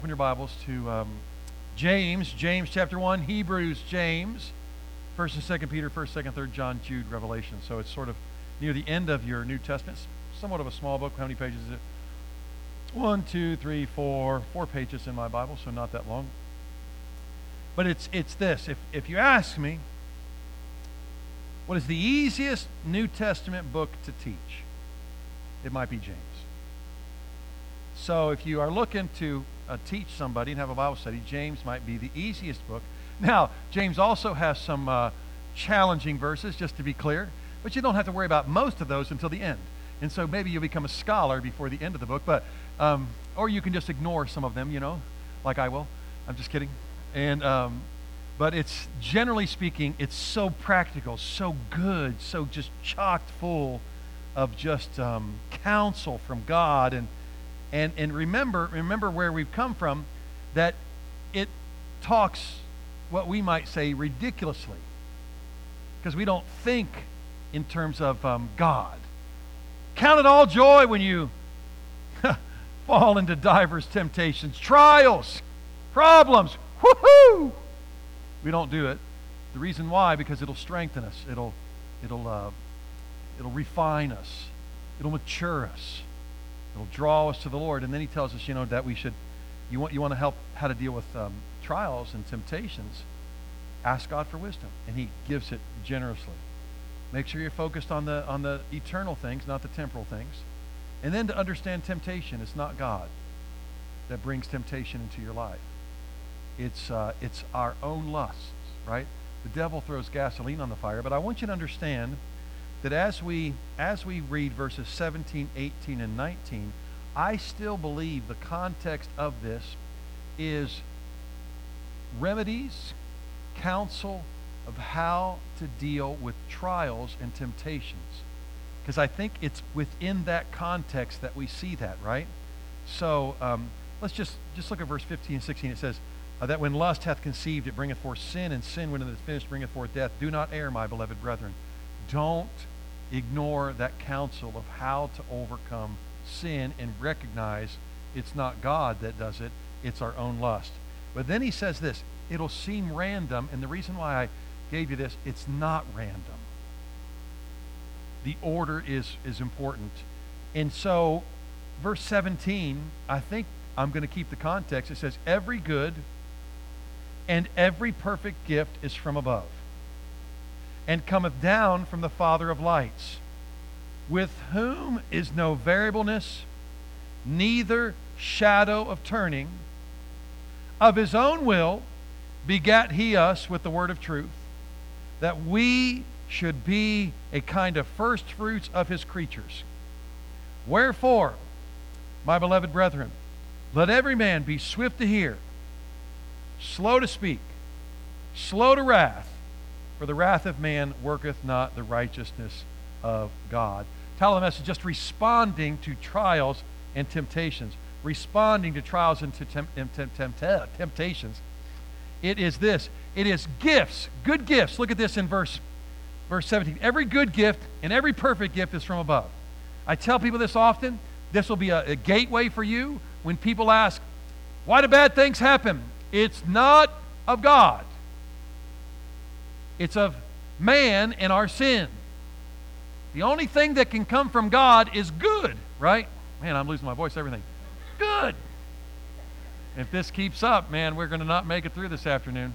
Open your Bibles to James chapter 1, Hebrews, James, 1st and 2nd Peter, 1st, 2nd, 3rd John, Jude, Revelation. So it's sort of near the end of your New Testament. It's somewhat of a small book. How many pages is it? 1, 2, 3, 4 pages in my Bible, so not that long. But it's this. If you ask me, what is the easiest New Testament book to teach? It might be James. So if you are looking to teach somebody and have a Bible study, James might be the easiest book. Now, James also has some challenging verses, just to be clear, but you don't have to worry about most of those until the end. And so maybe you'll become a scholar before the end of the book, but or you can just ignore some of them, like I will. I'm just kidding. And but it's, generally speaking, it's so practical, so good, so just chocked full of just counsel from God. And remember where we've come from, that it talks what we might say ridiculously, because we don't think in terms of God. Count it all joy when you fall into divers temptations, trials, problems. Woohoo! We don't do it. The reason why, because it'll strengthen us. It'll refine us. It'll mature us. It'll draw us to the Lord. And then he tells us, that we should, you want to help how to deal with trials and temptations, ask God for wisdom. And he gives it generously. Make sure you're focused on the eternal things, not the temporal things. And then to understand temptation, it's not God that brings temptation into your life. It's our own lusts, right? The devil throws gasoline on the fire. But I want you to understand that as we read verses 17, 18, and 19, I still believe the context of this is remedies, counsel of how to deal with trials and temptations. Because I think it's within that context that we see that, right? So let's just look at verse 15 and 16. It says, that when lust hath conceived, it bringeth forth sin, and sin, when it is finished, bringeth forth death. Do not err, my beloved brethren. Don't ignore that counsel of how to overcome sin and recognize it's not God that does it, it's our own lust. But then he says this, it'll seem random, and the reason why I gave you this, it's not random. The order is important. And so, verse 17, I think I'm going to keep the context. It says, every good and every perfect gift is from above, and cometh down from the Father of lights, with whom is no variableness, neither shadow of turning. Of his own will begat he us with the word of truth, that we should be a kind of first fruits of his creatures. Wherefore, my beloved brethren, let every man be swift to hear, slow to speak, slow to wrath, for the wrath of man worketh not the righteousness of God. Title of the message, just responding to trials and temptations. Responding to trials and temptations. It is this. It is gifts, good gifts. Look at this in verse 17. Every good gift and every perfect gift is from above. I tell people this often. This will be a gateway for you when people ask, why do bad things happen? It's not of God. It's of man and our sin. The only thing that can come from God is good, right? Man, I'm losing my voice, everything. Good. If this keeps up, man, we're going to not make it through this afternoon.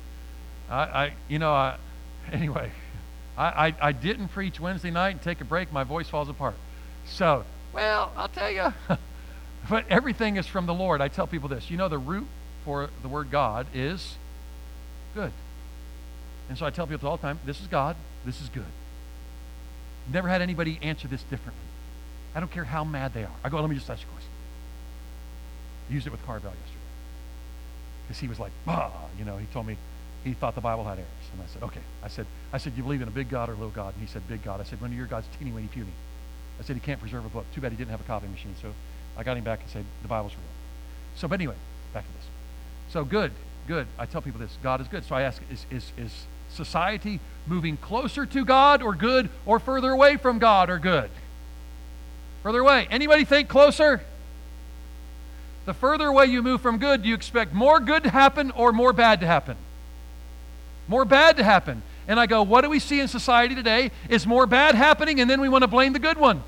Anyway, I didn't preach Wednesday night and take a break. My voice falls apart. So, well, I'll tell you. But everything is from the Lord. I tell people this. The root for the word God is good. And so I tell people all the time, this is God, this is good. Never had anybody answer this differently. I don't care how mad they are. I go, let me just ask you a question. I used it with Carvel yesterday. Because he was like, he told me he thought the Bible had errors. And I said, okay. I said, you believe in a big God or a little God? And he said, big God. I said, one of your God's teeny weeny puny. I said, he can't preserve a book. Too bad he didn't have a copy machine. So I got him back and said, the Bible's real. So, but anyway, back to this. So good. I tell people this, God is good. So I ask, is society moving closer to God or good, or further away from God or good? Further away. Anybody think closer? The further away you move from good, do you expect more good to happen or more bad to happen? More bad to happen. And I go, what do we see in society today? Is more bad happening, and then we want to blame the good one.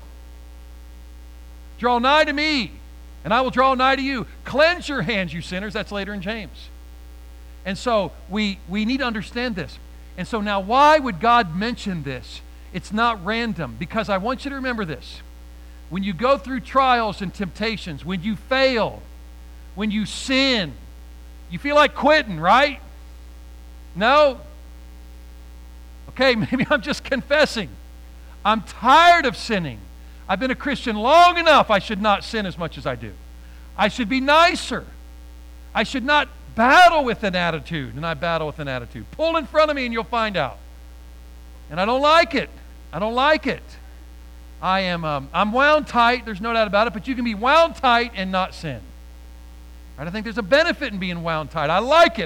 Draw nigh to me, and I will draw nigh to you. Cleanse your hands, you sinners. That's later in James. And so we need to understand this. And so now, why would God mention this? It's not random, because I want you to remember this. When you go through trials and temptations, when you fail, when you sin, you feel like quitting, right? No? Okay, maybe I'm just confessing. I'm tired of sinning. I've been a Christian long enough. I should not sin as much as I do. I should be nicer. I should not battle with an attitude, and I battle with an attitude. Pull in front of me and you'll find out. And I don't like it. I don't like it. I'm wound tight, there's no doubt about it, but you can be wound tight and not sin. Right? I think there's a benefit in being wound tight. I like it.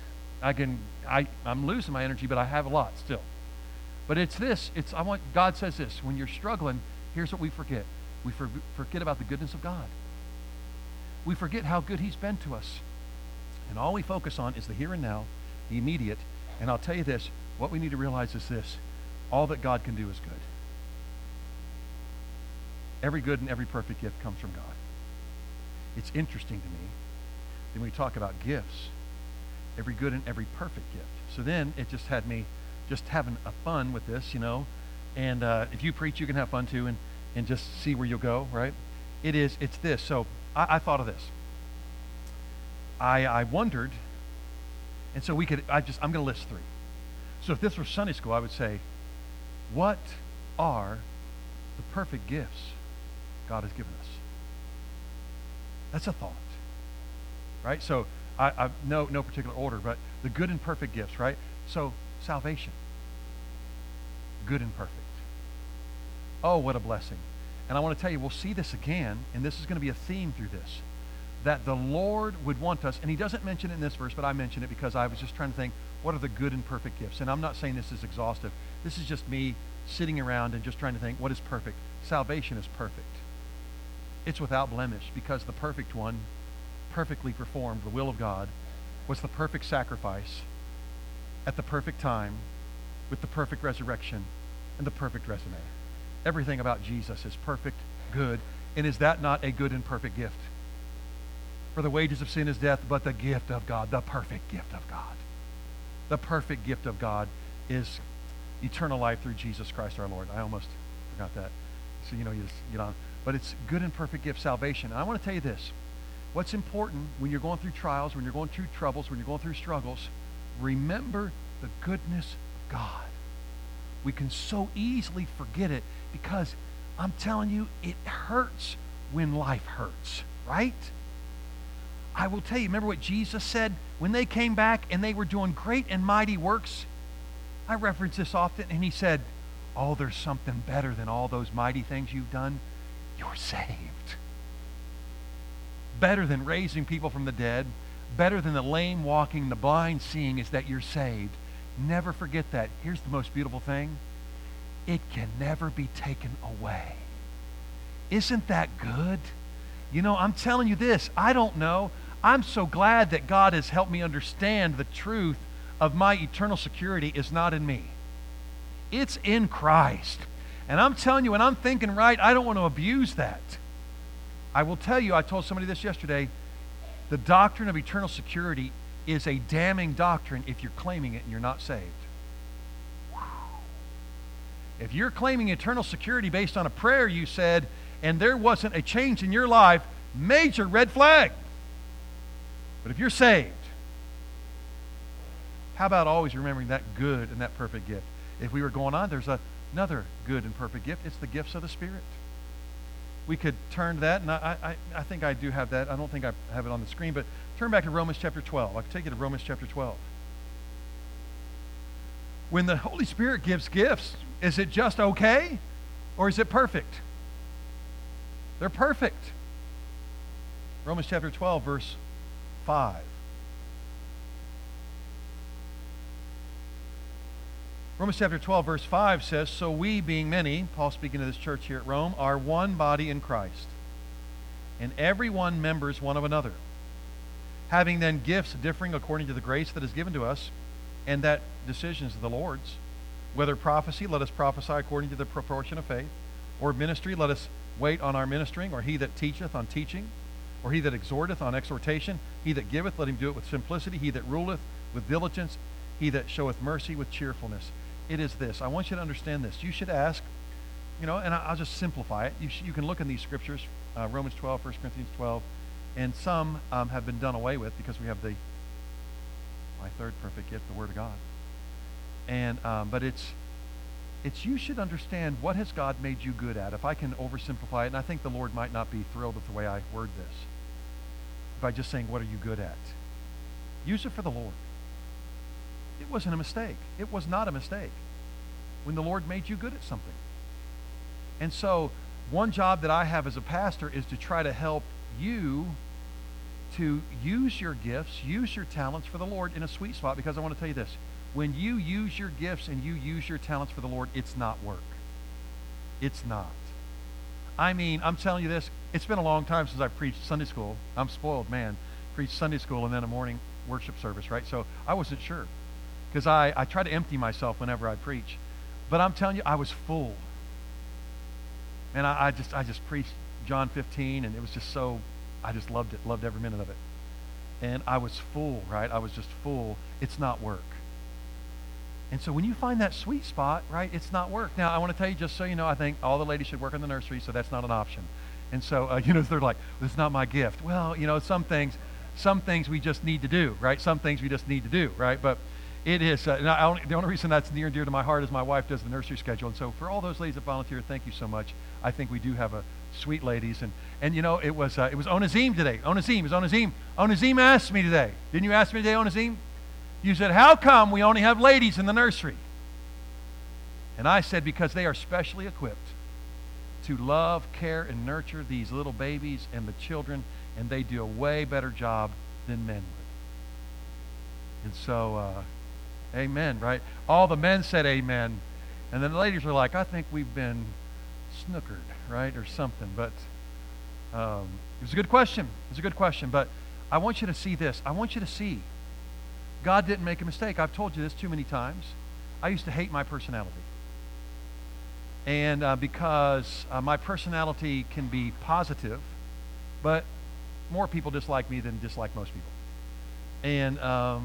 I'm losing my energy, but I have a lot still. But it's this. God says this. When you're struggling, here's what we forget. We forget about the goodness of God. We forget how good He's been to us. And all we focus on is the here and now, the immediate. And I'll tell you this. What we need to realize is this. All that God can do is good. Every good and every perfect gift comes from God. It's interesting to me that when we talk about gifts, every good and every perfect gift. So then it just had me just having a fun with this, And if you preach, you can have fun too and just see where you'll go, right? It's this. So I thought of this. I wondered, and so I'm going to list three. So if this were Sunday school, I would say, what are the perfect gifts God has given us? That's a thought, right? So I no particular order, but the good and perfect gifts, right? So salvation, good and perfect. Oh, what a blessing. And I want to tell you, we'll see this again, and this is going to be a theme through this, that the Lord would want us, and He doesn't mention it in this verse, but I mention it because I was just trying to think, what are the good and perfect gifts? And I'm not saying this is exhaustive. This is just me sitting around and just trying to think, what is perfect? Salvation is perfect. It's without blemish, because the perfect one perfectly performed the will of God, was the perfect sacrifice at the perfect time with the perfect resurrection and the perfect resume. Everything about Jesus is perfect, good, and is that not a good and perfect gift? For the wages of sin is death, but the gift of God, the perfect gift of God. The perfect gift of God is eternal life through Jesus Christ our Lord. I almost forgot that. So, you just get on. But it's good and perfect gift, salvation. And I want to tell you this. What's important when you're going through trials, when you're going through troubles, when you're going through struggles, remember the goodness of God. We can so easily forget it because I'm telling you, it hurts when life hurts, right? I will tell you, remember what Jesus said when they came back and they were doing great and mighty works? I reference this often, and He said, oh, there's something better than all those mighty things you've done. You're saved. Better than raising people from the dead, better than the lame walking, the blind seeing, is that you're saved. Never forget that. Here's the most beautiful thing. It can never be taken away. Isn't that good? I'm telling you this. I don't know. I'm so glad that God has helped me understand the truth of my eternal security is not in me. It's in Christ. And I'm telling you, when I'm thinking right, I don't want to abuse that. I will tell you, I told somebody this yesterday, the doctrine of eternal security is a damning doctrine if you're claiming it and you're not saved. If you're claiming eternal security based on a prayer you said and there wasn't a change in your life, major red flag. But if you're saved, how about always remembering that good and that perfect gift? If we were going on, there's another good and perfect gift. It's the gifts of the Spirit. We could turn to that, and I think I do have that. I don't think I have it on the screen, but turn back to Romans chapter 12. I can take you to Romans chapter 12. When the Holy Spirit gives gifts, is it just okay, or is it perfect? They're perfect. Romans chapter 12, verse 5. Romans chapter 12, verse 5 says, so we, being many, Paul speaking to this church here at Rome, are one body in Christ, and every one members one of another. Having then gifts differing according to the grace that is given to us, and that decisions of the Lord's. Whether prophecy, let us prophesy according to the proportion of faith. Or ministry, let us wait on our ministering. Or he that teacheth on teaching. Or he that exhorteth on exhortation. He that giveth, let him do it with simplicity. He that ruleth with diligence. He that showeth mercy with cheerfulness. It is this. I want you to understand this. You should ask, and I'll just simplify it. You can look in these scriptures, Romans 12, 1 Corinthians 12, and some have been done away with because we have my third perfect gift, the Word of God. And but it's you should understand, what has God made you good at. If I can oversimplify it, and I think the Lord might not be thrilled with the way I word this, by just saying, what are you good at? Use it for the Lord. It wasn't a mistake. It was not a mistake when the Lord made you good at something. And so one job that I have as a pastor is to try to help you to use your gifts, use your talents for the Lord in a sweet spot, because I want to tell you this. When you use your gifts and you use your talents for the Lord, it's not work. It's not. I mean, I'm telling you this, it's been a long time since I've preached Sunday school. I'm spoiled, man. Preached Sunday school and then a morning worship service, right? So I wasn't sure, because I try to empty myself whenever I preach. But I'm telling you, I was full. And I just preached John 15, and it was just so, I just loved it, loved every minute of it. And I was full, right? I was just full. It's not work. And so when you find that sweet spot, right, it's not work. Now, I want to tell you, just so you know, I think all the ladies should work in the nursery, so that's not an option. And so, they're like, well, it's not my gift. Well, some things we just need to do, right? Some things we just need to do, right? But it is, the only reason that's near and dear to my heart is my wife does the nursery schedule. And so for all those ladies that volunteer, thank you so much. I think we do have a sweet ladies. And it was Onazim today. Onazim asked me today. Didn't you ask me today, Onazim? You said, how come we only have ladies in the nursery? And I said, because they are specially equipped to love, care, and nurture these little babies and the children, and they do a way better job than men would. And so, amen, right? All the men said amen. And then the ladies were like, I think we've been snookered, right, or something. But it was a good question. But I want you to see this. I want you to see God didn't make a mistake. I've told you this too many times. I used to hate my personality. And because my personality can be positive, but more people dislike me than dislike most people. And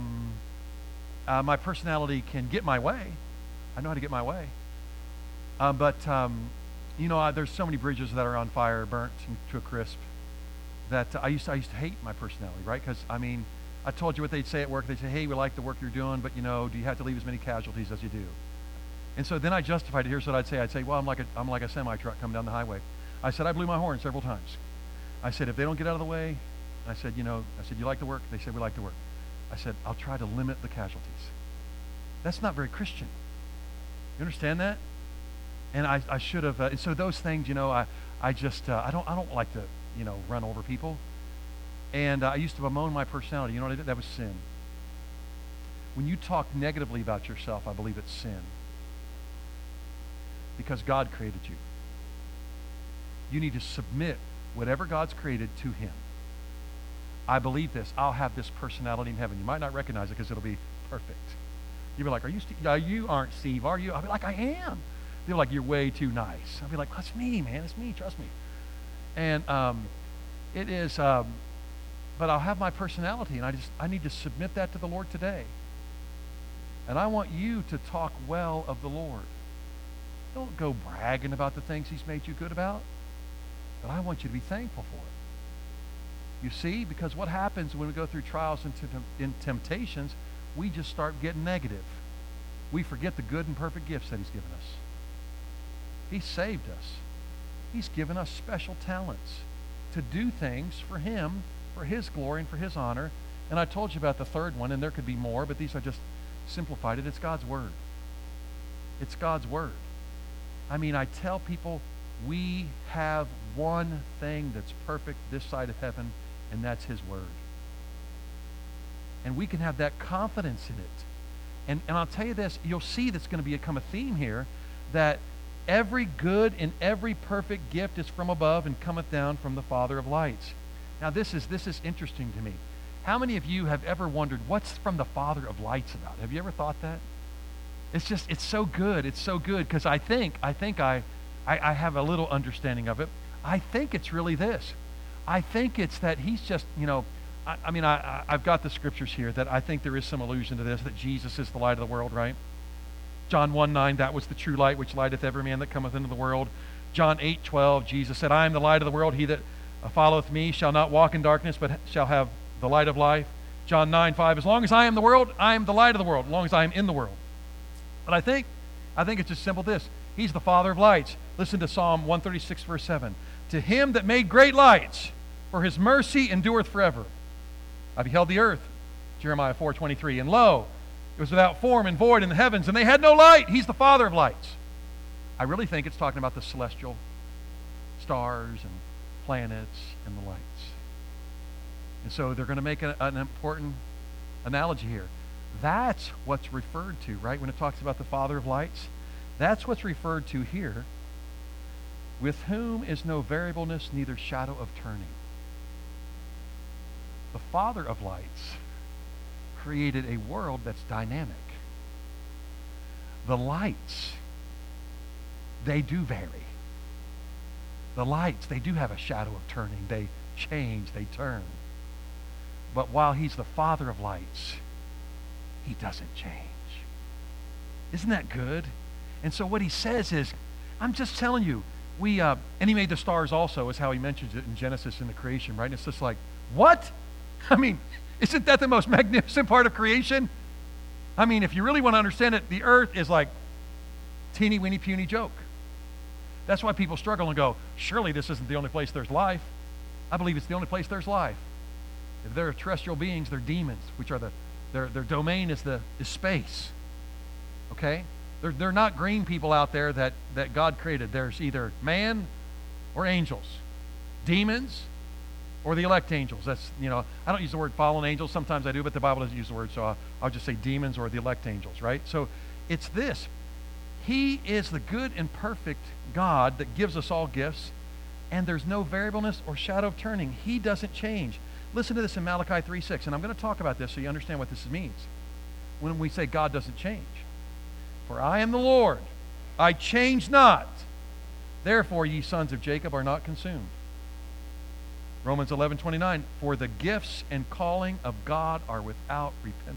my personality can get my way. I know how to get my way. But there's so many bridges that are on fire, burnt to a crisp, that I used to hate my personality, right? Because, I told you what they'd say at work. They'd say, hey, we like the work you're doing, but, do you have to leave as many casualties as you do? And so then I justified it. Here's what I'd say. I'd say, well, I'm like a semi-truck coming down the highway. I said, I blew my horn several times. I said, if they don't get out of the way, I said, you like the work? They said, we like the work. I said, I'll try to limit the casualties. That's not very Christian. You understand that? And I should have, and so those things, I don't like to, run over people. And I used to bemoan my personality. You know what I did? That was sin. When you talk negatively about yourself, I believe it's sin. Because God created you. You need to submit whatever God's created to Him. I believe this. I'll have this personality in heaven. You might not recognize it because it'll be perfect. You'll be like, are you Steve? You aren't Steve, are you? I'll be like, I am. They're like, you're way too nice. I'll be like, that's me, man. It's me. Trust me. And it is... but I'll have my personality, and I need to submit that to the Lord today. And I want you to talk well of the Lord. Don't go bragging about the things He's made you good about, but I want you to be thankful for it. You see, because what happens when we go through trials and temptations, we just start getting negative. We forget the good and perfect gifts that He's given us. He saved us. He's given us special talents to do things for Him, for His glory and for His honor. And I told you about the third one, and there could be more, but these I just simplified it. It's God's Word. It's God's Word. I tell people we have one thing that's perfect this side of heaven, and that's His Word. And we can have that confidence in it. And I'll tell you this, you'll see that's going to become a theme here, that every good and every perfect gift is from above and cometh down from the Father of lights. Now this is interesting to me. How many of you have ever wondered what's from the Father of lights about? Have you ever thought that? It's so good. It's so good because I think I have a little understanding of it. I think it's really this. I think it's that he's just, I've got the scriptures here that I think there is some allusion to this, that Jesus is the light of the world, right? John 1:9, that was the true light which lighteth every man that cometh into the world. John 8:12, Jesus said, I am the light of the world. He that followeth me shall not walk in darkness, but shall have the light of life. John 9:5, as long as I am the world, I am the light of the world, as long as I am in the world. But I think it's just simple this. He's the Father of lights. Listen to Psalm 136, verse 7. To him that made great lights, for his mercy endureth forever. I beheld the earth, Jeremiah 4:23, and lo, it was without form and void in the heavens, and they had no light. He's the Father of lights. I really think it's talking about the celestial stars and planets and the lights. And so they're going to make an important analogy here. That's what's referred to, right? When it talks about the Father of lights, that's what's referred to here. With whom is no variableness, neither shadow of turning. The Father of lights created a world that's dynamic. The lights, they do vary. The lights, they do have a shadow of turning. They change, they turn. But while he's the Father of lights, he doesn't change. Isn't that good? And so what he says is, I'm just telling you, and he made the stars also, is how he mentions it in Genesis in the creation, right? And it's just like, what? I mean, isn't that the most magnificent part of creation? I mean, if you really want to understand it, the earth is like teeny weeny puny joke. That's why people struggle and go, surely this isn't the only place there's life. I believe it's the only place there's life. If there are terrestrial beings, they're demons, which are their domain is space. Okay? They're not green people out there that God created. There's either man or angels, demons or the elect angels. That's, I don't use the word fallen angels. Sometimes I do, but the Bible doesn't use the word, so I'll just say demons or the elect angels, right? So it's this. He is the good and perfect God that gives us all gifts, and there's no variableness or shadow of turning. He doesn't change. Listen to this in Malachi 3:6, and I'm going to talk about this so you understand what this means when we say God doesn't change. For I am the Lord, I change not. Therefore, ye sons of Jacob are not consumed. Romans 11:29, for the gifts and calling of God are without repentance.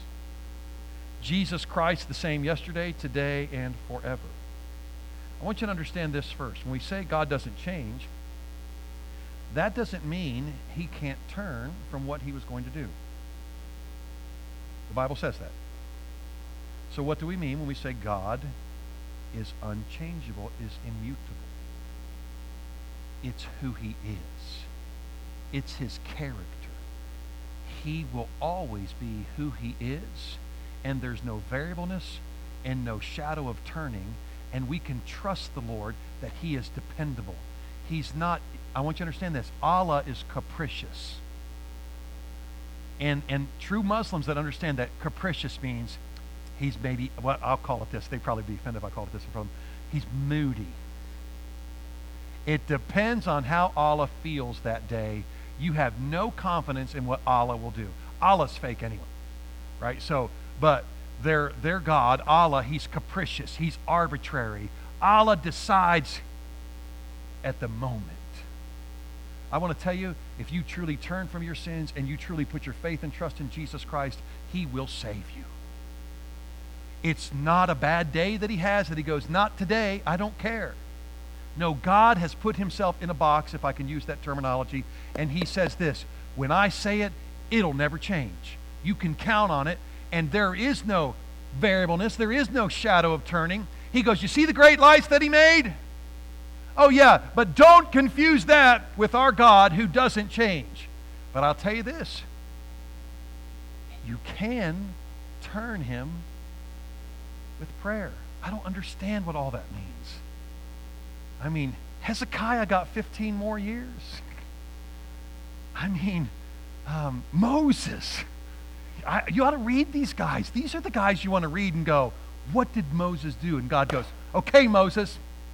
Jesus Christ the same yesterday, today, and forever. I want you to understand this first. When we say God doesn't change, that doesn't mean he can't turn from what he was going to do. The Bible says that. So what do we mean when we say God is unchangeable, is immutable? It's who he is. It's his character. He will always be who he is, and there's no variableness and no shadow of turning, and we can trust the Lord that he is dependable. He's not, I want you to understand this, Allah is capricious. And true Muslims that understand that capricious means he's maybe, well, I'll call it this. They'd probably be offended if I called it this. He's moody. It depends on how Allah feels that day. You have no confidence in what Allah will do. Allah's fake anyway, right? So, but their God, Allah, he's capricious. He's arbitrary. Allah decides at the moment. I want to tell you, if you truly turn from your sins and you truly put your faith and trust in Jesus Christ, he will save you. It's not a bad day that he has, that he goes, not today, I don't care. No, God has put himself in a box, if I can use that terminology, and he says this, when I say it, it'll never change. You can count on it, and there is no variableness, there is no shadow of turning. He goes, you see the great lights that he made? Oh yeah, but don't confuse that with our God who doesn't change. But I'll tell you this, you can turn him with prayer. I don't understand what all that means. I mean, Hezekiah got 15 more years. I mean, Moses. You ought to read these guys. These are the guys you want to read and go, what did Moses do? And God goes, okay, Moses,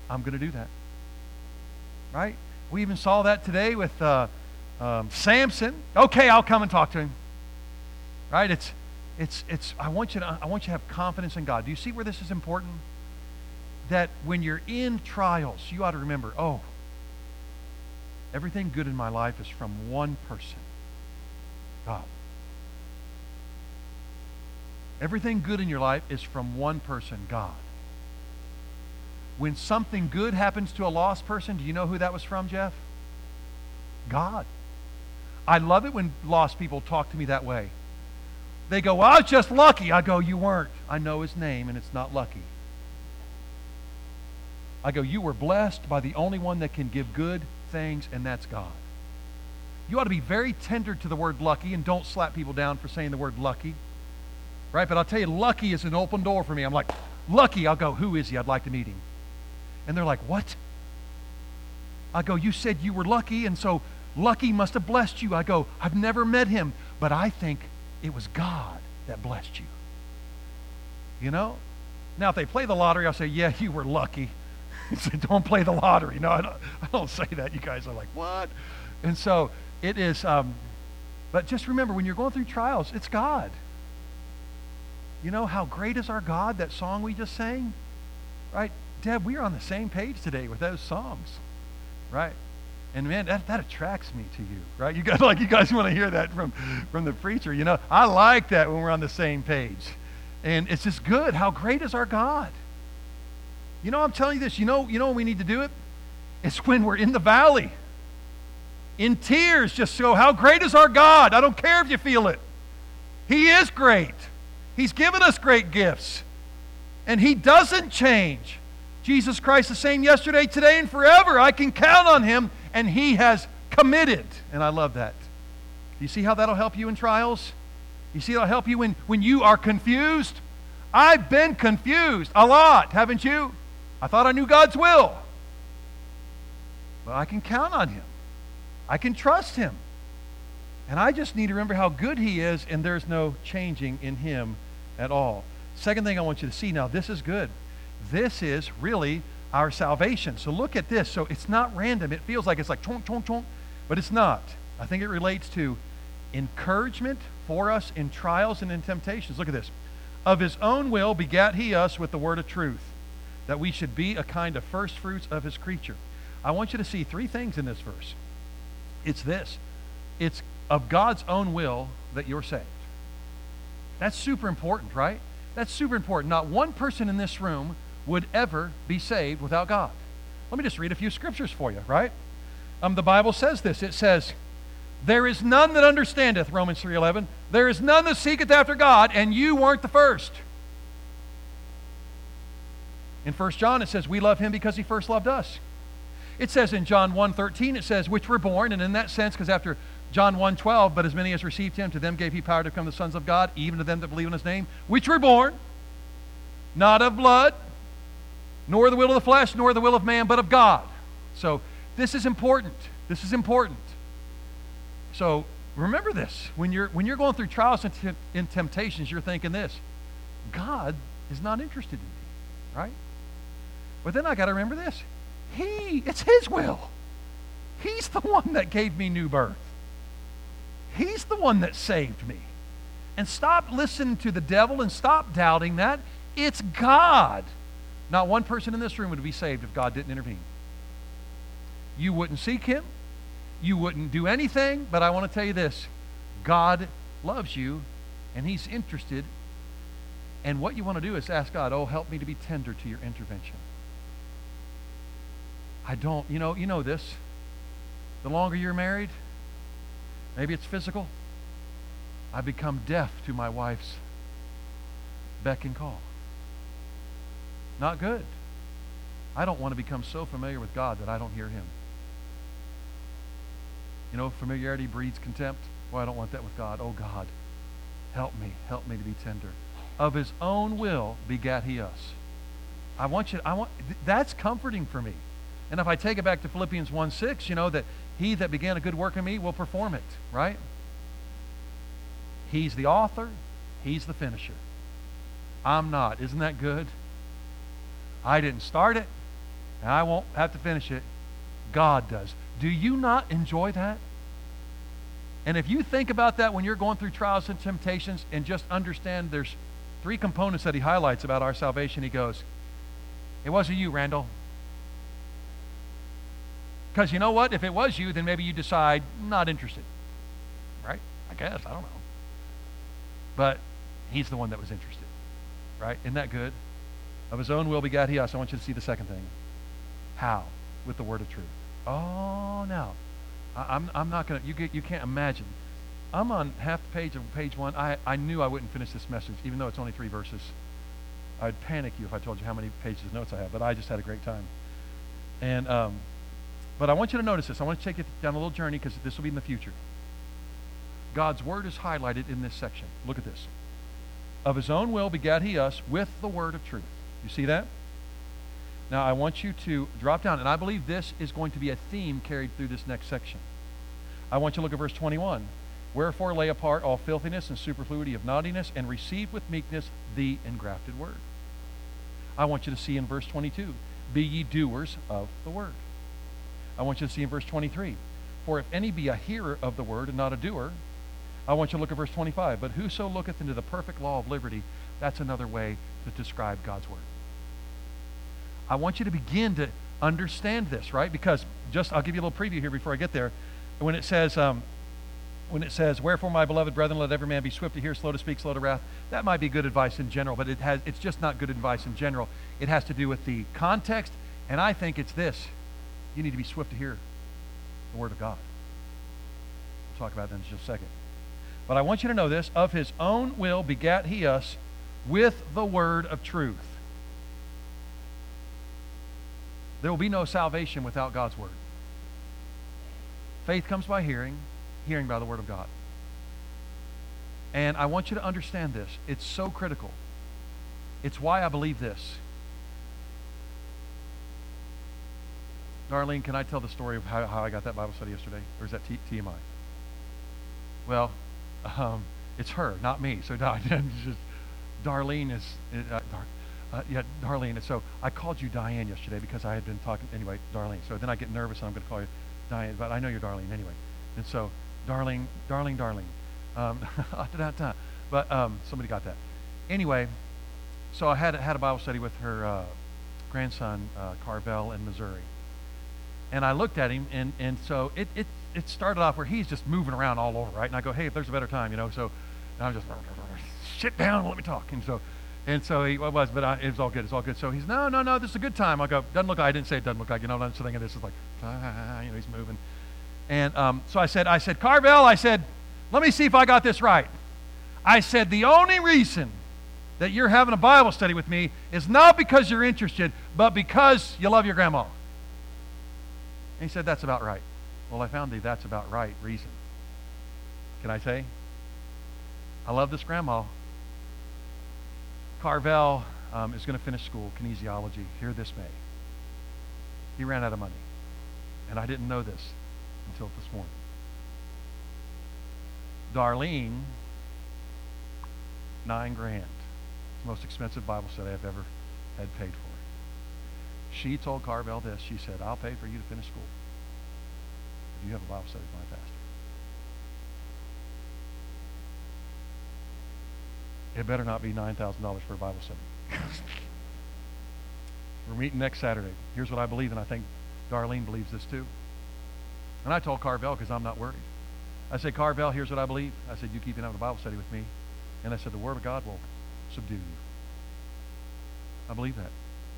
I'm going to do that. Right? We even saw that today with Samson. Okay, I'll come and talk to him. Right? I want you to have confidence in God. Do you see where this is important? That when you're in trials, you ought to remember, oh, everything good in my life is from one person, God. Everything good in your life is from one person, God. When something good happens to a lost person, do you know who that was from, Jeff? God. I love it when lost people talk to me that way. They go, well, I was just lucky. I go, you weren't. I know his name, and it's not lucky. I go, you were blessed by the only one that can give good things, and that's God. You ought to be very tender to the word lucky, and don't slap people down for saying the word lucky. Right? But I'll tell you, lucky is an open door for me. I'm like, lucky. I'll go, who is he? I'd like to meet him. And they're like, what? I go, you said you were lucky, and so lucky must have blessed you. I go, I've never met him, but I think it was God that blessed you. You know? Now, if they play the lottery, I'll say, yeah, you were lucky. So don't play the lottery. No, I don't say that. You guys are like, what? And so it is, but just remember, when you're going through trials, it's God. You know, how great is our God, that song we just sang? Right? Deb, we are on the same page today with those songs. Right? And man, that attracts me to you. Right? You guys want to hear that from the preacher. You know, I like that when we're on the same page. And it's just good. How great is our God? You know, I'm telling you this. You know when we need to do it? It's when we're in the valley. In tears, just so how great is our God? I don't care if you feel it. He is great. He's given us great gifts. And He doesn't change. Jesus Christ the same yesterday, today, and forever. I can count on Him, and He has committed. And I love that. Do you see how that'll help you in trials? You see that'll help you when you are confused? I've been confused a lot, haven't you? I thought I knew God's will. But I can count on Him. I can trust Him. And I just need to remember how good He is, and there's no changing in Him at all. Second thing I want you to see now, this is good. This is really our salvation. So look at this. So it's not random. It feels like it's like chonk, chonk, chonk, but it's not. I think it relates to encouragement for us in trials and in temptations. Look at this. Of His own will begat He us with the word of truth, that we should be a kind of first fruits of His creature. I want you to see three things in this verse. It's this. It's of God's own will that you're saved. That's super important, right? That's super important. Not one person in this room would ever be saved without God. Let me just read a few scriptures for you, right? The Bible says this. It says, there is none that understandeth, Romans 3:11. There is none that seeketh after God, and you weren't the first. In 1 John, it says, we love Him because He first loved us. It says in John 1:13, it says, which were born, and in that sense, because after John 1:12, but as many as received Him, to them gave He power to become the sons of God, even to them that believe in His name, which were born, not of blood, nor the will of the flesh, nor the will of man, but of God. So this is important. This is important. So remember this. When you're going through trials and temptations, you're thinking this. God is not interested in me, right? But then I got to remember this. It's His will. He's the one that gave me new birth. He's the one that saved me. And stop listening to the devil and stop doubting that. It's God. Not one person in this room would be saved if God didn't intervene. You wouldn't seek Him. You wouldn't do anything, but I want to tell you this. God loves you, and He's interested. And what you want to do is ask God, oh, help me to be tender to your intervention. You know this. The longer you're married, maybe it's physical. I become deaf to my wife's beck and call. Not good. I don't want to become so familiar with God that I don't hear Him. You know, familiarity breeds contempt. Well, I don't want that with God. Oh, God, help me to be tender. Of His own will begat He us. That's comforting for me. And if I take it back to Philippians 1:6, you know, that He that began a good work in me will perform it, right? He's the author. He's the finisher. I'm not. Isn't that good? I didn't start it. And I won't have to finish it. God does. Do you not enjoy that? And if you think about that when you're going through trials and temptations, and just understand there's three components that he highlights about our salvation. He goes, it wasn't you, Randall. Because you know what? If it was you, then maybe you decide, not interested. Right? I guess. I don't know. But he's the one that was interested. Right? Isn't that good? Of his own will begat he us. I want you to see the second thing. How? With the word of truth. Oh, now. I'm not going to, you can't imagine. I'm on half the page of page 1. I knew I wouldn't finish this message, even though it's only 3 verses. I'd panic you if I told you how many pages of notes I have, but I just had a great time. And, but I want you to notice this. I want to take you down a little journey because this will be in the future. God's word is highlighted in this section. Look at this. Of his own will begat he us with the word of truth. You see that? Now I want you to drop down, and I believe this is going to be a theme carried through this next section. I want you to look at verse 21. Wherefore lay apart all filthiness and superfluity of naughtiness, and receive with meekness the engrafted word. I want you to see in verse 22, be ye doers of the word. I want you to see in verse 23, for if any be a hearer of the word and not a doer. I want you to look at verse 25, but whoso looketh into the perfect law of liberty, that's another way to describe God's word. I want you to begin to understand this, right? Because I'll give you a little preview here before I get there. When it says, wherefore my beloved brethren, let every man be swift to hear, slow to speak, slow to wrath. That might be good advice in general, but it's just not good advice in general. It has to do with the context, and I think it's this. You need to be swift to hear the word of God. We'll talk about that in just a second. But I want you to know this. Of his own will begat he us with the word of truth. There will be no salvation without God's word. Faith comes by hearing, hearing by the word of God. And I want you to understand this. It's so critical. It's why I believe this. Darlene, can I tell the story of how I got that Bible study yesterday? Or is that TMI? Well, it's her, not me. So Darlene is... Darlene. And so I called you Diane yesterday because I had been talking, anyway, Darlene. So then I get nervous and I'm going to call you Diane, but I know you're Darlene anyway. And so, Darlene. But somebody got that. Anyway, so I had a Bible study with her grandson, Carvel, in Missouri. And I looked at him, and so it started off where he's just moving around all over, right? And I go, hey, if there's a better time, so I'm just, sit down and let me talk. And so he was, but it was all good. It's all good. So he's, no, this is a good time. I go, doesn't look like, I didn't say it doesn't look like, I'm just thinking this is like, he's moving. And so I said, Carvel, let me see if I got this right. I said, the only reason that you're having a Bible study with me is not because you're interested, but because you love your grandma. And he said, that's about right. Well, I found the that's about right reason. Can I say? I love this grandma. Carvel is going to finish school, kinesiology, here this May. He ran out of money. And I didn't know this until this morning. Darlene, $9,000. It's the most expensive Bible study I've ever had paid for. She told Carvel this. She said, I'll pay for you to finish school if you have a Bible study with my pastor. It better not be $9,000 for a Bible study. We're meeting next Saturday. Here's what I believe, and I think Darlene believes this too. And I told Carvel because I'm not worried. I said, Carvel, here's what I believe. I said, you keep having a Bible study with me. And I said, the Word of God will subdue you. I believe that.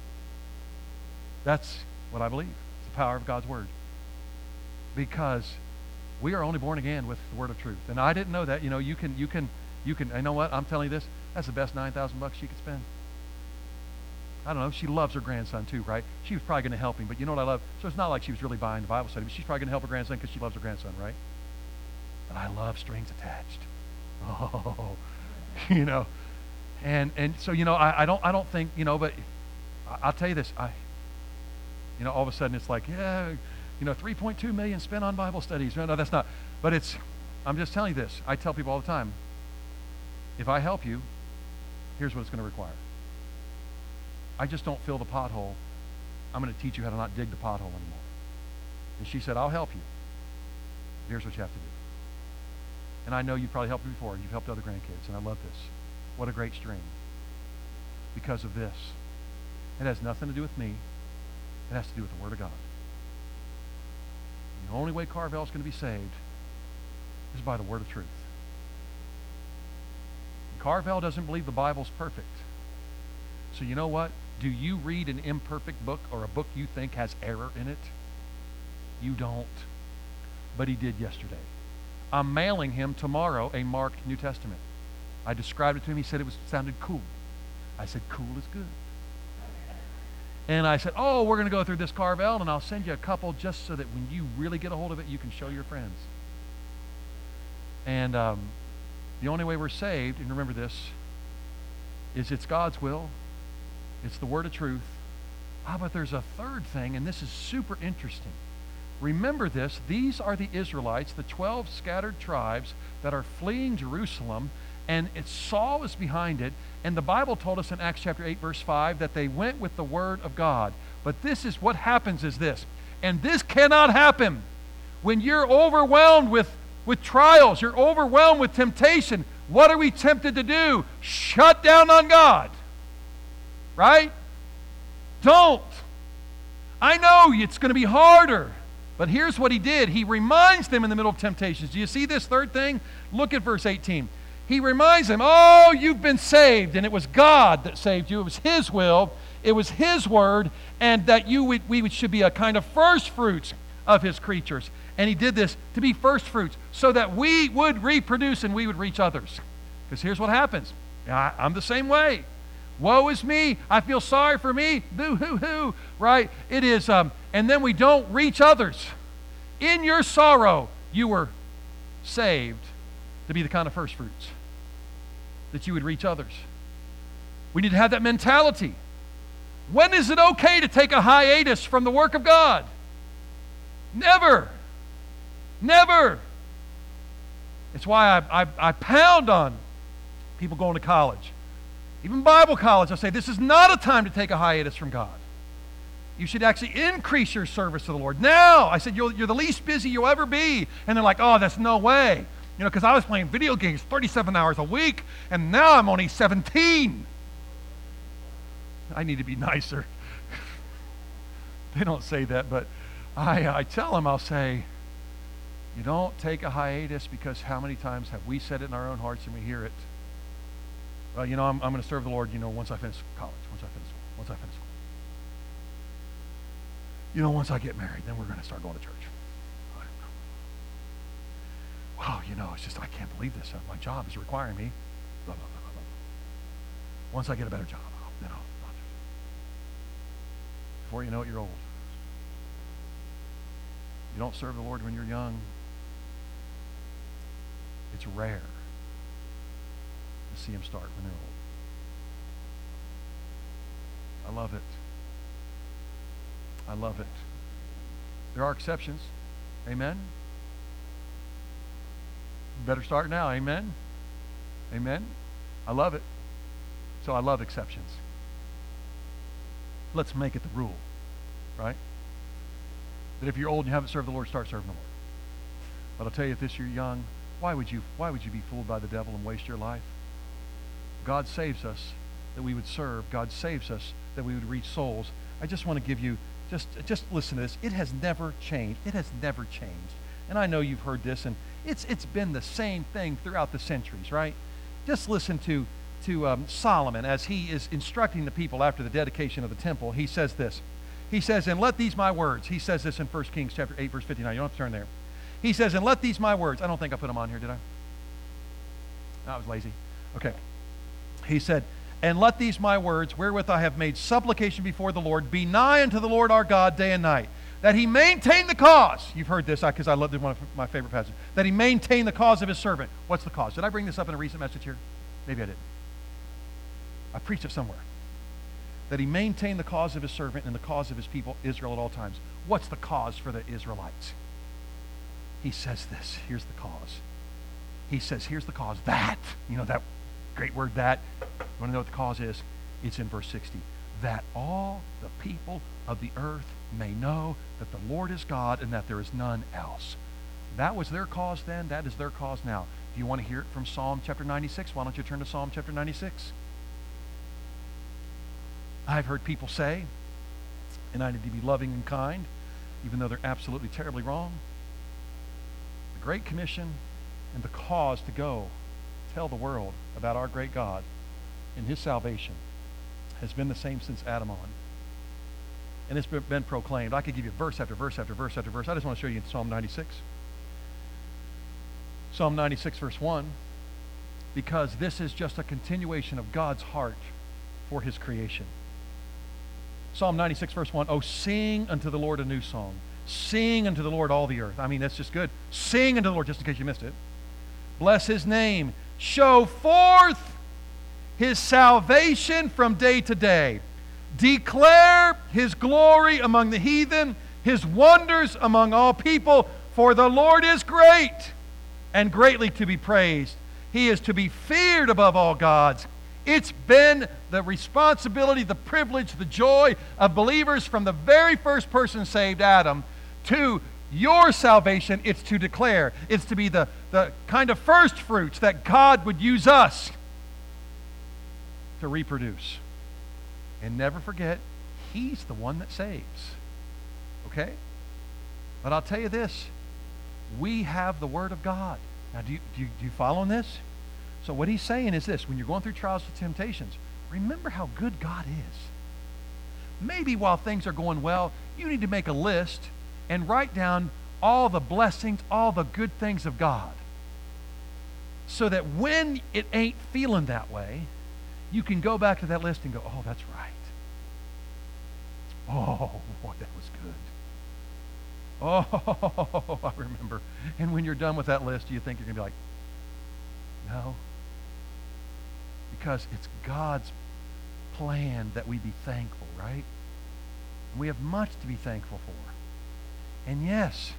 That's what I believe. It's the power of God's Word. Because we are only born again with the Word of truth. And I didn't know that. You can, you know what? I'm telling you this. That's the best $9,000 she could spend. I don't know. She loves her grandson too, right? She was probably going to help him, but you know what I love? So it's not like she was really buying the Bible study, but she's probably going to help her grandson because she loves her grandson, right? But I love strings attached. Oh, and so I don't think but I'll tell you this. All of a sudden it's like 3.2 million spent on Bible studies. No, that's not. But I'm just telling you this. I tell people all the time. If I help you, here's what it's going to require. I just don't fill the pothole I'm going to teach you how to not dig the pothole anymore. And she said, I'll help you. Here's what you have to do. And I know you've probably helped me before. You've helped other grandkids, and I love this. What a great stream. Because of this. It has nothing to do with me. It has to do with the Word of God. And the only way Carvel is going to be saved is by the Word of truth. And Carvel doesn't believe the Bible's perfect. So you know what? Do you read an imperfect book or a book you think has error in it? You don't. But he did yesterday. I'm mailing him tomorrow a marked New Testament. I described it to him. He said it sounded cool. I said, cool is good. And I said, oh, we're going to go through this Carvel, and I'll send you a couple just so that when you really get a hold of it, you can show your friends. And the only way we're saved, and remember this, is it's God's will. It's the word of truth. But there's a third thing, and this is super interesting. Remember this, these are the Israelites, the 12 scattered tribes that are fleeing Jerusalem, and Saul is behind it, and the Bible told us in Acts chapter 8, verse 5, that they went with the word of God. But this is what happens is this, and this cannot happen when you're overwhelmed with trials, you're overwhelmed with temptation. What are we tempted to do? Shut down on God. Right? Don't. I know it's going to be harder. But here's what he did. He reminds them in the middle of temptations. Do you see this third thing? Look at verse 18. He reminds them, oh, you've been saved, and it was God that saved you. It was His will. It was His word, and that we should be a kind of first fruits of His creatures. And He did this to be first fruits so that we would reproduce and we would reach others. Because here's what happens. I'm the same way. Woe is me. I feel sorry for me. Boo-hoo-hoo. Right? It is, and then we don't reach others. In your sorrow, you were saved to be the kind of first fruits that you would reach others. We need to have that mentality. When is it okay to take a hiatus from the work of God? Never. Never. It's why I pound on people going to college. Even Bible college, I say, this is not a time to take a hiatus from God. You should actually increase your service to the Lord. Now, I said, you're the least busy you'll ever be. And they're like, oh, that's no way. You know, because I was playing video games 37 hours a week, and now I'm only 17. I need to be nicer. They don't say that, but I tell them, I'll say, you don't take a hiatus because how many times have we said it in our own hearts and we hear it? Well, you know, I'm going to serve the Lord, you know, once I finish college, once I finish school. You know, once I get married, then we're going to start going to church. Wow, you know, it's just, I can't believe this. My job is requiring me. Blah, blah, blah, blah, blah. Once I get a better job, then I'll do it. Before you know it, you're old. You don't serve the Lord when you're young. It's rare to see Him start when they're old. I love it. I love it. There are exceptions. Amen? Better start now. Amen? Amen? I love it. So I love exceptions. Let's make it the rule. Right? That if you're old and you haven't served the Lord, start serving the Lord. But I'll tell you, if this you're young, why would you be fooled by the devil and waste your life? God saves us that we would serve. God saves us that we would reach souls. I just want to give you, just listen to this. It has never changed. It has never changed. And I know you've heard this, and it's been the same thing throughout the centuries, right? Just listen to Solomon as he is instructing the people after the dedication of the temple. He says this. He says, and let these my words. He says this in 1 Kings chapter 8, verse 59. You don't have to turn there. He says, and let these my words. I don't think I put them on here, did I? No, I was lazy. Okay. He said, and let these my words, wherewith I have made supplication before the Lord, be nigh unto the Lord our God day and night, that He maintain the cause. You've heard this because I love this, one of my favorite passages. That He maintain the cause of His servant. What's the cause? Did I bring this up in a recent message here? Maybe I didn't. I preached it somewhere. That He maintain the cause of His servant and the cause of His people, Israel, at all times. What's the cause for the Israelites? He says this. Here's the cause. He says, here's the cause. That, you know, that great word, that. You want to know what the cause is? It's in verse 60. that all the people of the earth may know that the Lord is God and that there is none else. That was their cause then. That is their cause now. Do you want to hear it from Psalm chapter 96? Why don't you turn to Psalm chapter 96? I've heard people say, and I need to be loving and kind, even though they're absolutely terribly wrong. The Great Commission and the cause to go tell the world about our great God and his salvation has been the same since Adam on. And it's been proclaimed. I could give you verse after verse after verse after verse. I just want to show you in Psalm 96. Psalm 96 verse 1, because this is just a continuation of God's heart for his creation. Psalm 96 verse 1, oh, sing unto the Lord a new song. Sing unto the Lord all the earth. I mean, that's just good. Sing unto the Lord, just in case you missed it. Bless his name. Show forth his salvation from day to day. Declare his glory among the heathen, his wonders among all people. For the Lord is great and greatly to be praised. He is to be feared above all gods. It's been the responsibility, the privilege, the joy of believers from the very first person saved, Adam, to your salvation. It's to declare. It's to be the kind of first fruits that God would use us to reproduce. And never forget, he's the one that saves. Okay? But I'll tell you this. We have the Word of God. Now, do you follow in this? So what he's saying is this. When you're going through trials and temptations, remember how good God is. Maybe while things are going well, you need to make a list and write down all the blessings, all the good things of God. So that when it ain't feeling that way, you can go back to that list and go, oh, that's right. Oh, boy, that was good. Oh, I remember. And when you're done with that list, you think you're going to be like, no. Because it's God's plan that we be thankful, right? And we have much to be thankful for. And yes,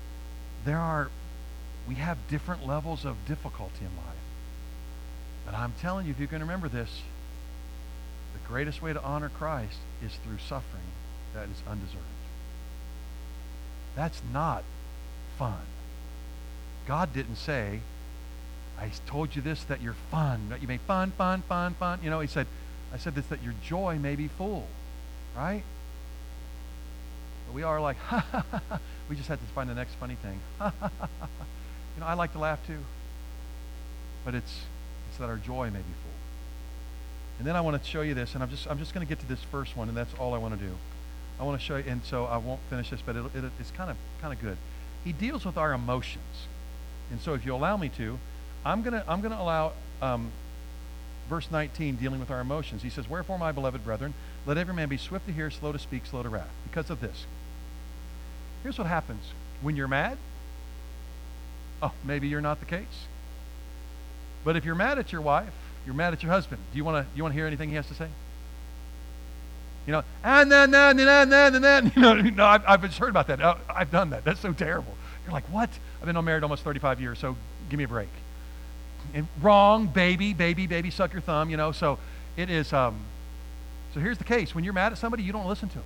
we have different levels of difficulty in life. But I'm telling you, if you can remember this, the greatest way to honor Christ is through suffering that is undeserved. That's not fun. God didn't say, I told you this, that you're fun, that you may fun. You know, he said, I said this, that your joy may be full, right? But we are like, we just had to find the next funny thing. You know, I like to laugh too. But it's that our joy may be full. And then I want to show you this, and I'm just going to get to this first one, and that's all I want to do. I want to show you, and so I won't finish this, but it's kind of good. He deals with our emotions, and so if you allow me to, I'm gonna allow verse 19 dealing with our emotions. He says, "Wherefore, my beloved brethren, let every man be swift to hear, slow to speak, slow to wrath." Because of this, here's what happens when you're mad. Oh, maybe you're not the case. But if you're mad at your wife, you're mad at your husband. Do you want to hear anything he has to say? You know, and then, you know, no, I've just heard about that. I've done that. That's so terrible. You're like, what? I've been married almost 35 years, so give me a break. And wrong, baby, suck your thumb, you know. So it is, so here's the case. When you're mad at somebody, you don't listen to them.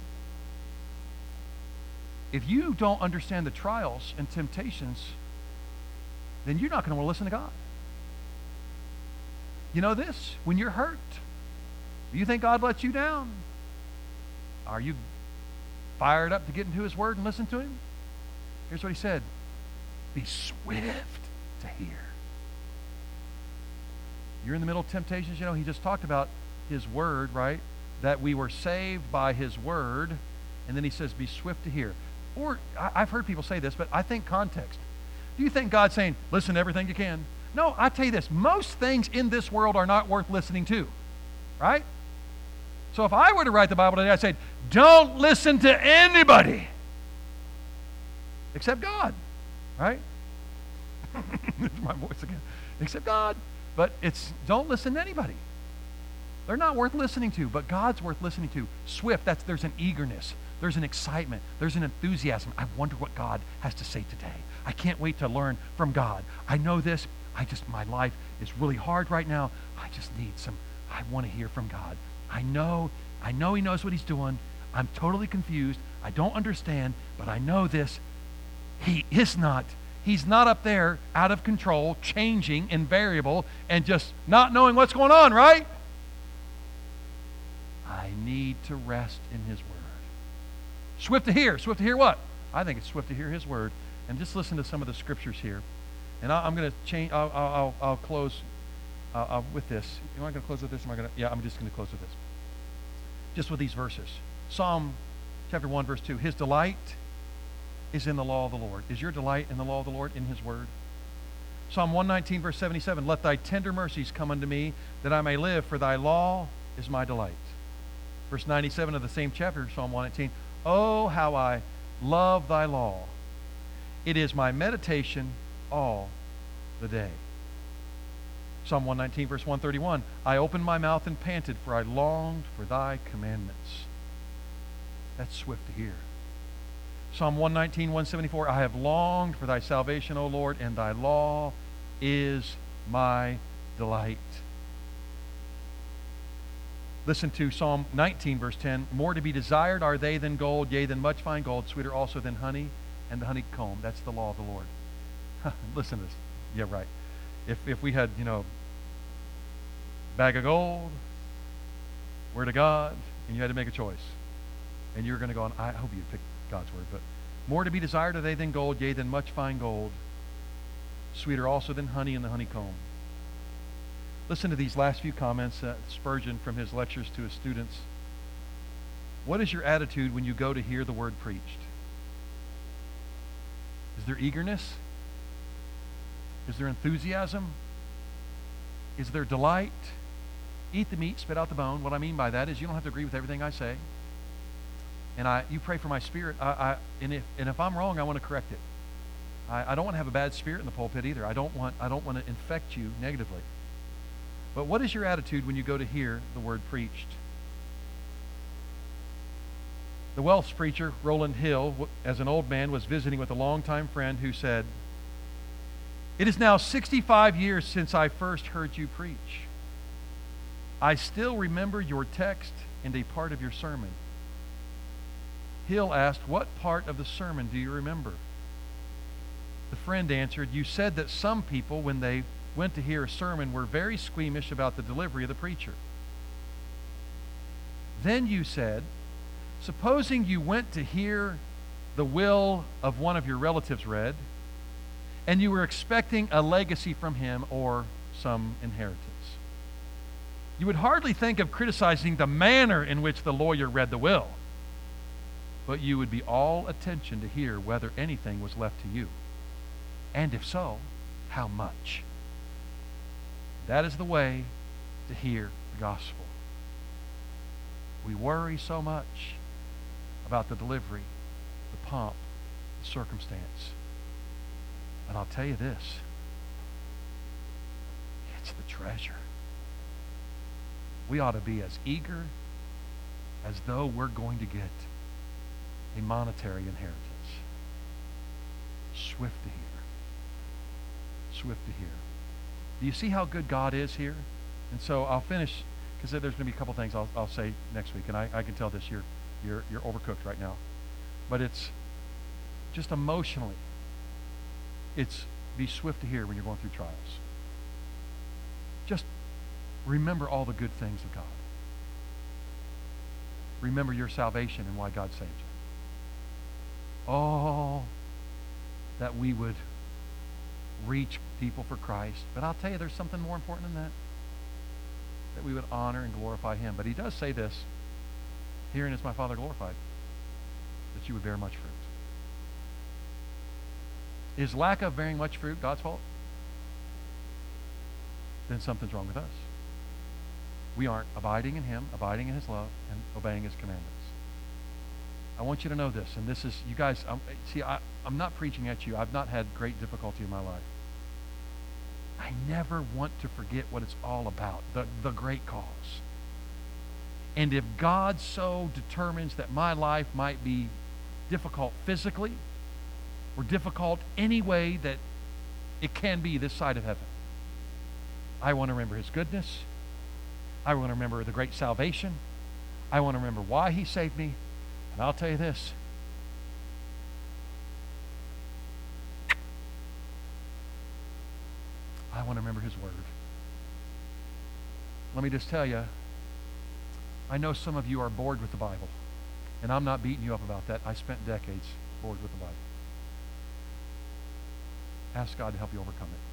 If you don't understand the trials and temptations, then you're not going to want to listen to God. You know this? When you're hurt, do you think God lets you down? Are you fired up to get into his word and listen to him? Here's what he said. Be swift to hear. You're in the middle of temptations. You know, he just talked about his word, right? That we were saved by his word. And then he says, be swift to hear. Or, I've heard people say this, but I think context. Do you think God's saying, listen to everything you can? No, I tell you this. Most things in this world are not worth listening to. Right? So if I were to write the Bible today, I'd say, don't listen to anybody except God. Right? There's my voice again. Except God. But don't listen to anybody. They're not worth listening to, but God's worth listening to. Swift, there's an eagerness. There's an excitement. There's an enthusiasm. I wonder what God has to say today. I can't wait to learn from God. I know this. My life is really hard right now. I want to hear from God. I know he knows what he's doing. I'm totally confused. I don't understand, but I know this. He is not. He's not up there out of control, changing, invariable, and just not knowing what's going on, right? I need to rest in his word. Swift to hear. Swift to hear what? I think it's swift to hear his word. And just listen to some of the scriptures here. And I'm going to change. I'll close with this. Am I going to close with this? Yeah, I'm just going to close with this. Just with these verses. Psalm chapter 1, verse 2. His delight is in the law of the Lord. Is your delight in the law of the Lord, in his word? Psalm 119, verse 77. Let thy tender mercies come unto me, that I may live, for thy law is my delight. Verse 97 of the same chapter, Psalm 119. Oh, how I love thy law. It is my meditation all the day. Psalm 119, verse 131. I opened my mouth and panted, for I longed for thy commandments. That's swift to hear. Psalm 119, 174. I have longed for thy salvation, O Lord, and thy law is my delight. Listen to Psalm 19, verse 10. More to be desired are they than gold, yea, than much fine gold, sweeter also than honey and the honeycomb. That's the law of the Lord. Listen to this. Yeah, right. If we had, bag of gold, word of God, and you had to make a choice, and you were going to go on, I hope you picked God's word, but more to be desired are they than gold, yea, than much fine gold, sweeter also than honey and the honeycomb. Listen to these last few comments, Spurgeon from his lectures to his students. What is your attitude when you go to hear the word preached? Is there eagerness? Is there enthusiasm? Is there delight? Eat the meat, spit out the bone. What I mean by that is you don't have to agree with everything I say. And you pray for my spirit. And if I'm wrong, I want to correct it. I don't want to have a bad spirit in the pulpit either. I don't want to infect you negatively. But what is your attitude when you go to hear the word preached? The Welsh preacher, Rowland Hill, as an old man, was visiting with a longtime friend who said, "It is now 65 years since I first heard you preach. I still remember your text and a part of your sermon." Hill asked, "What part of the sermon do you remember?" The friend answered, "You said that some people, when they went to hear a sermon, were very squeamish about the delivery of the preacher. Then you said, supposing you went to hear the will of one of your relatives read, and you were expecting a legacy from him or some inheritance. You would hardly think of criticizing the manner in which the lawyer read the will, but you would be all attention to hear whether anything was left to you, and if so, how much. That is the way to hear the gospel. We worry so much about the delivery, the pomp, the circumstance. And I'll tell you this, it's the treasure. We ought to be as eager as though we're going to get a monetary inheritance. Swift to hear. Swift to hear. Do you see how good God is here? And so I'll finish, because there's going to be a couple things I'll say next week, and I can tell this, you're overcooked right now. But it's just emotionally, it's be swift to hear when you're going through trials. Just remember all the good things of God. Remember your salvation and why God saved you. Oh, that we would reach people for Christ. But I'll tell you, there's something more important than that. That we would honor and glorify Him. But He does say this, herein is my Father glorified, that you would bear much fruit. Is lack of bearing much fruit God's fault? Then something's wrong with us. We aren't abiding in Him, abiding in His love, and obeying His commandments. I want you to know this, and this is, you guys, I'm not preaching at you. I've not had great difficulty in my life. I never want to forget what it's all about, the great cause. And if God so determines that my life might be difficult physically, or difficult any way that it can be this side of heaven, I want to remember His goodness, I want to remember the great salvation. I want to remember why he saved me. And I'll tell you this. I want to remember his word. Let me just tell you, I know some of you are bored with the Bible. And I'm not beating you up about that. I spent decades bored with the Bible. Ask God to help you overcome it.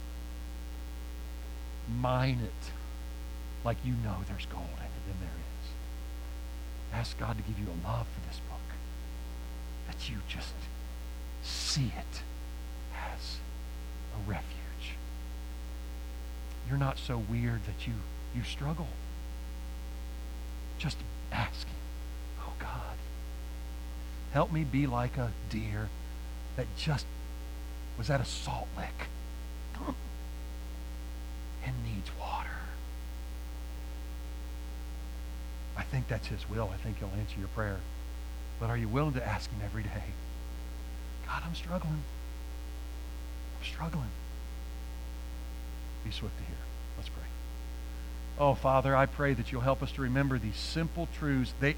Mine it like you know there's gold in it, and there is. Ask God to give you a love for this book, that you just see it as a refuge. You're not so weird that you struggle. Just ask him, oh God, help me be like a deer that just was at a salt lick and needs water. I think that's his will. I think he'll answer your prayer. But are you willing to ask him every day? God, I'm struggling. I'm struggling. Be swift to hear. Let's pray. Oh, Father, I pray that you'll help us to remember these simple truths.